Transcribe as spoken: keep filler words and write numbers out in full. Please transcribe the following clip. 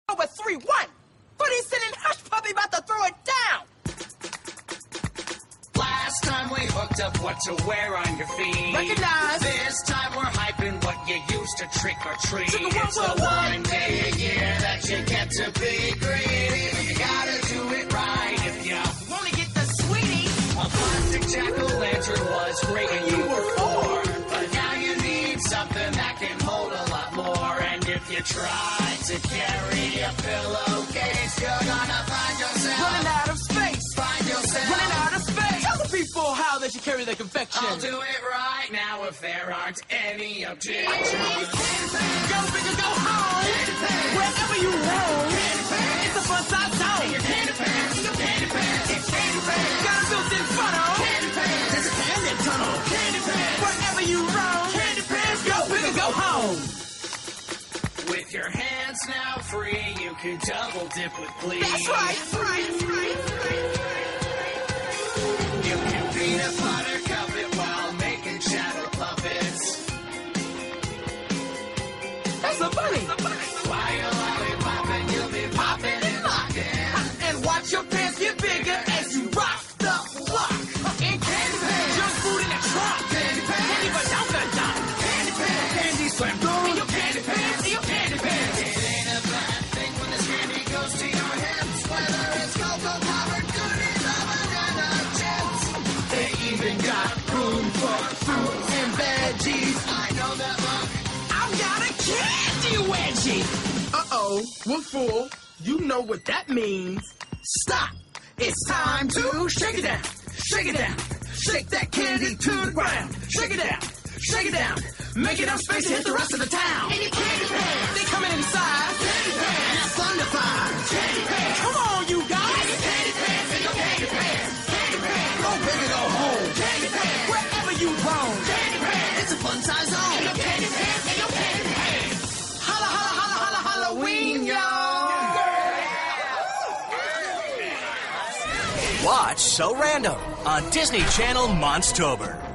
over three one. But he's sitting Hush Puppy about to throw it down. Last time we hooked up what to wear on your feet. Recognize. This time we're hyping what you used to trick or treat. Trick or It's what, the what, one day a year that you get to be greedy. You gotta do it right if you Wanna get the sweetie? A plastic jack-o'-lantern was great and you were four. But now you need something that can hold a lot more. And if you try to carry a pillowcase, you're gonna find yourself Running out of space. Find yourself Running out of space. Tell the people how they should carry their confection. I'll do it right now if there aren't any objections. Go big or go home. Wherever you roam. It's a fun size zone. Your candy pants, your candy pants, it's candy pants. Got a built-in funnel. Candy pants, there's a candy tunnel. Candy pants, Wherever you roam. candy pants, Go big or go home. With your hands now free, you can double dip with glee. That's right. That's right. That's right. You can peanut butter cup it while making shadow puppets. That's a bunny. While you're lollipopping, you'll be popping and locking. And watch your pants get bigger as you rock the block. In candy pants, Junk food in the trunk. candy pants, Candy but don't go down. candy pants, Candy slam through. in your candy pants, In your candy pants. It ain't a bad thing when this candy goes to your hips. Whether it's cocoa covered goodies or banana chips. They even got room for fruit and veggies. I know that look. I've got a candy wedgie. Uh-oh, we're full. You know what that means. Stop. It's time to shake it down. Shake it down. Shake that candy to the ground. Shake it down. Shake it down. Make enough space to hit the rest of the town. In your candy pants, They coming inside. candy pants, And that's thunderfire. candy pants. Come on, you guys. Candy pants, in your candy pants, candy pants, Go big or go home. candy pants, Wherever you roam. candy pants. It's a fun size zone. In your candy pants, in your candy pants. Holla, holla, holla, holla, Halloween, y'all. Watch So Random on Disney Channel Monstober.